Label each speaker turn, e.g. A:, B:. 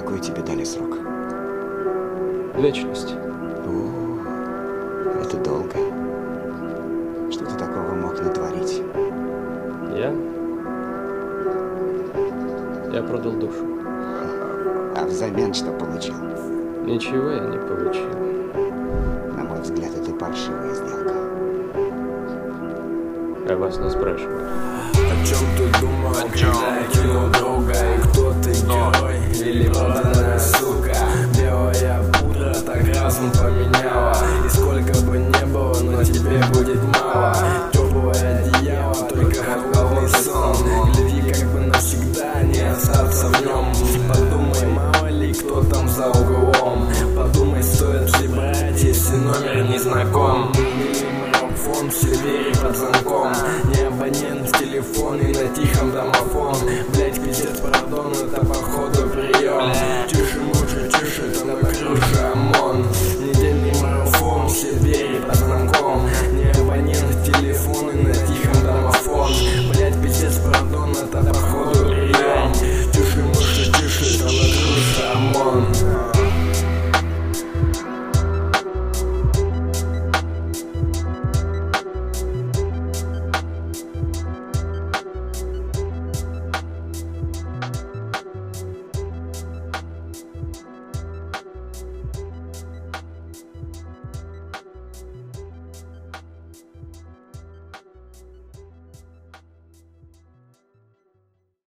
A: Какой тебе дали срок?
B: Вечность.
A: Это долго. Что ты такого мог натворить?
B: Я продал душу.
A: А взамен что получил?
B: Ничего я не получил.
A: На мой взгляд, это паршивая сделка.
B: А вас не спрашивают.
C: О чем ты думал, когда кинул друга, и кто ты, герой?